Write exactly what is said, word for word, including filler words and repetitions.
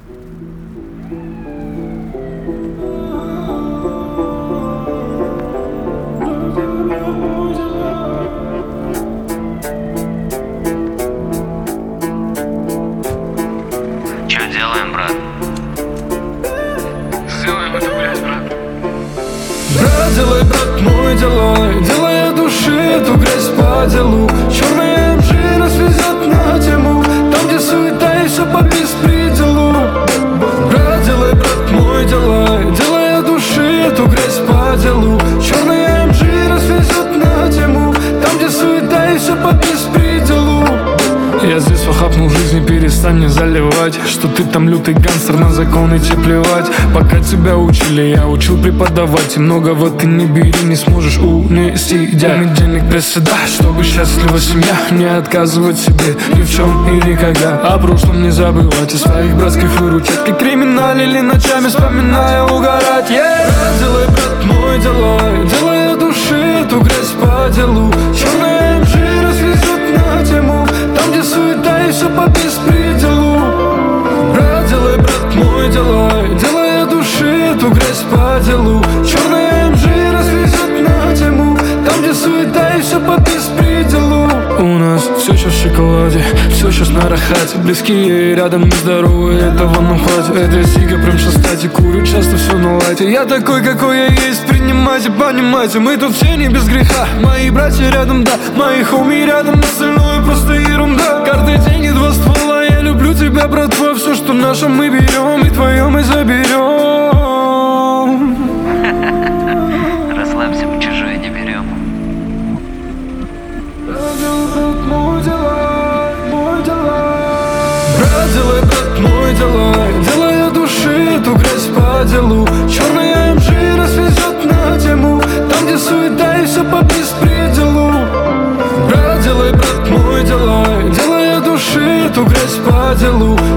Чё делаем, брат? Сделаем это, блядь, брат. Брат, делай, брат, мой делай. Делай от души эту грязь по делу. Черная эм джи нас везет на тему, там, где суета и все по беспределу. Брат, делай, брат, мой делай. Делай от души эту грязь по делу. Черная эм джи нас везет на тему, там, где суета и все по беспределу. Я здесь похапнул жизни, перестань не заливать, что ты там лютый гангстер, на законы тебе плевать. Пока тебя учили, я учил преподавать, и многого ты не бери, не сможешь унести. Дями денег без стыда, чтобы счастлива семья, не отказывать себе ни в чем и никогда. О прошлом не забывать и своих братских выручать, как криминалили ночами, вспоминая угорать. Yeah. Брат, делай, брат, мой делай. Делай от души эту грязь по делу. Черная эм джи развезет на тему, там, где суета и все по беспределу. Брат, делай, брат, мой делай. Делай от души эту грязь по делу. Черная эм джи развезет на тему, там, где суета и все по беспределу. У нас все сейчас в шоколаде, все сейчас на рахате. Близкие рядом, нездоровые, этого нам хватит. Это сига прям сейчас стати, курю часто все на лайте. Я такой, какой я есть, принимайте, понимайте. Мы тут все не без греха, мои братья рядом, да. Мои хоми рядом, остальное просто ерунда. Карты, деньги, два ствола, я люблю тебя, братва. Все, что наше, мы берем, и твое мы заберем. Расслабься, мы чужое не берем. Брат, делай, брат, мой делай. Делай от души эту грязь по делу. Черная эм джи развезет на тему, там, где суета и все по беспределу. Брат, делай, брат, мой делай. Делай от души эту грязь по делу.